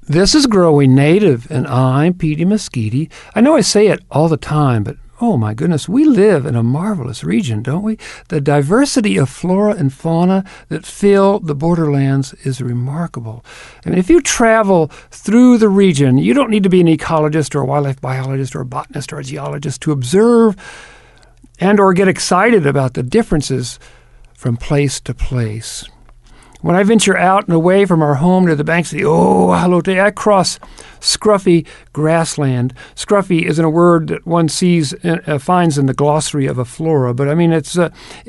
This is Growing Native, and I'm Petey Mesquite. I know I say it all the time, but oh my goodness, we live in a marvelous region, don't we? The diversity of flora and fauna that fill the borderlands is remarkable. I mean, if you travel through the region, you don't need to be an ecologist or a wildlife biologist or a botanist or a geologist to observe and or get excited about the differences from place to place. When I venture out and away from our home near the banks of the Ohalote, I cross scruffy grassland. Scruffy isn't a word that one finds in the glossary of a flora, but I mean it's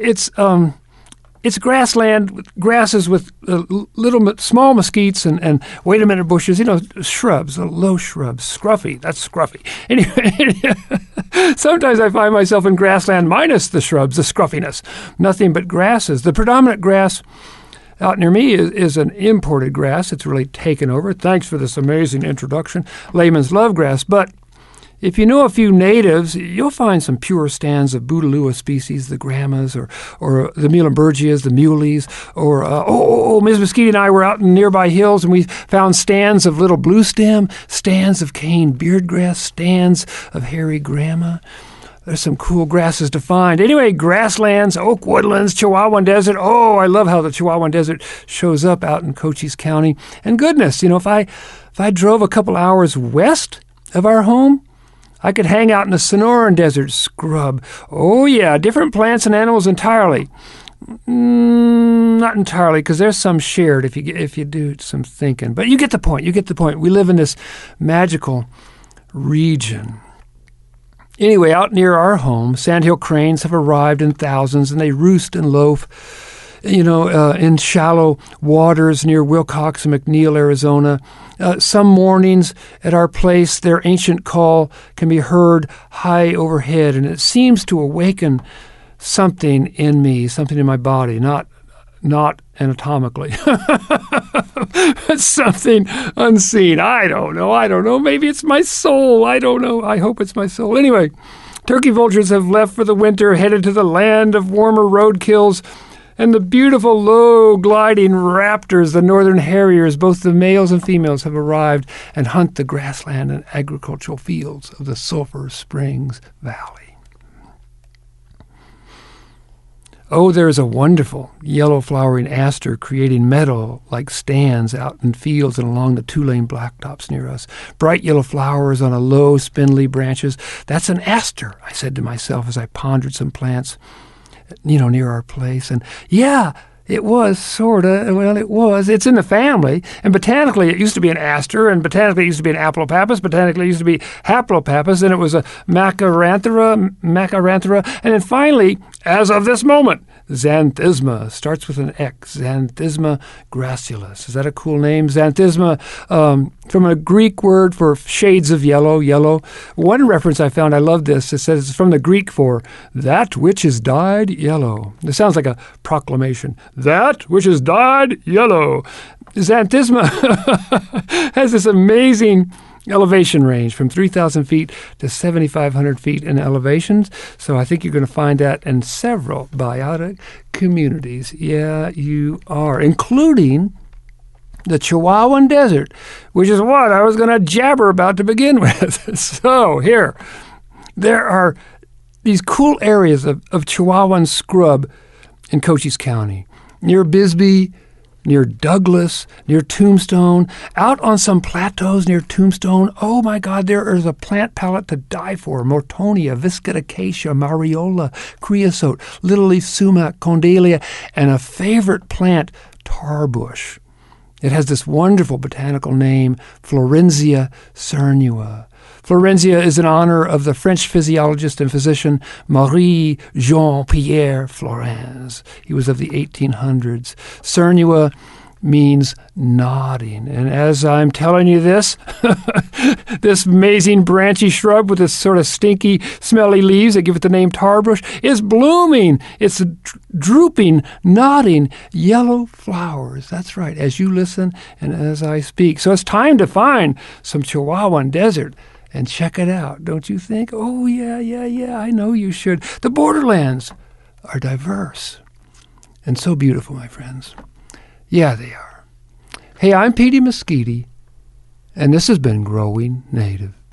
grassland, grasses with small mesquites and wait a minute bushes, shrubs, low shrubs, scruffy. That's scruffy. Anyway, sometimes I find myself in grassland minus the shrubs, the scruffiness, nothing but grasses. The predominant grass out near me is an imported grass. It's really taken over. Thanks for this amazing introduction. Layman's love grass. But if you know a few natives, you'll find some pure stands of Bouteloua species, the grammas, or the muhlenbergias, the muleys, or Ms. Mesquite and I were out in nearby hills and we found stands of little blue stem, stands of cane beardgrass, stands of hairy gramma. There's some cool grasses to find. Anyway, grasslands, oak woodlands, Chihuahuan Desert. Oh, I love how the Chihuahuan Desert shows up out in Cochise County. And goodness, if I drove a couple hours west of our home, I could hang out in the Sonoran Desert scrub. Oh, yeah, different plants and animals entirely. Not entirely, because there's some shared if you do some thinking. But you get the point. We live in this magical region. Anyway, out near our home, sandhill cranes have arrived in thousands, and they roost and loaf, in shallow waters near Wilcox and McNeil, Arizona. Some mornings at our place, their ancient call can be heard high overhead, and it seems to awaken something in me, something in my body, not anatomically. But something unseen. I don't know. Maybe it's my soul. I don't know. I hope it's my soul. Anyway, turkey vultures have left for the winter, headed to the land of warmer roadkills, and the beautiful low-gliding raptors, the northern harriers, both the males and females, have arrived and hunt the grassland and agricultural fields of the Sulphur Springs Valley. Oh, there is a wonderful yellow-flowering aster creating meadow-like stands out in fields and along the two-lane blacktops near us. Bright yellow flowers on a low, spindly branches. That's an aster, I said to myself as I pondered some plants, near our place. And yeah, it was it's in the family. And botanically, it used to be an aster, and botanically, it used to be an aplopappus. Botanically, it used to be haplopappus, and it was a macaranthera, and then finally, as of this moment, Xanthisma starts with an X. Xanthisma gracilis. Is that a cool name? Xanthisma, from a Greek word for shades of yellow. One reference I found, I love this. It says it's from the Greek for that which is dyed yellow. It sounds like a proclamation. That which is dyed yellow. Xanthisma has this amazing elevation range from 3,000 feet to 7,500 feet in elevations. So I think you're going to find that in several biotic communities. Yeah, you are, including the Chihuahuan Desert, which is what I was going to jabber about to begin with. So here, there are these cool areas of Chihuahuan scrub in Cochise County, near Bisbee, near Douglas, near Tombstone, out on some plateaus near Tombstone. Oh my God, there is a plant palette to die for. Mortonia, Viscid Acacia, Mariola, Creosote, Little Leaf Sumac, Condalia, and a favorite plant, tarbush. It has this wonderful botanical name, Florensia cernua. Florensia is in honor of the French physiologist and physician Marie Jean-Pierre Florenz. He was of the 1800s. Cernua means nodding. And as I'm telling you this, this amazing branchy shrub with this sort of stinky, smelly leaves that give it the name tarbush is blooming. It's drooping, nodding, yellow flowers. That's right, as you listen and as I speak. So it's time to find some Chihuahuan Desert and check it out, don't you think? Oh, yeah, I know you should. The borderlands are diverse and so beautiful, my friends. Yeah, they are. Hey, I'm Petey Mesquite, And this has been Growing Native.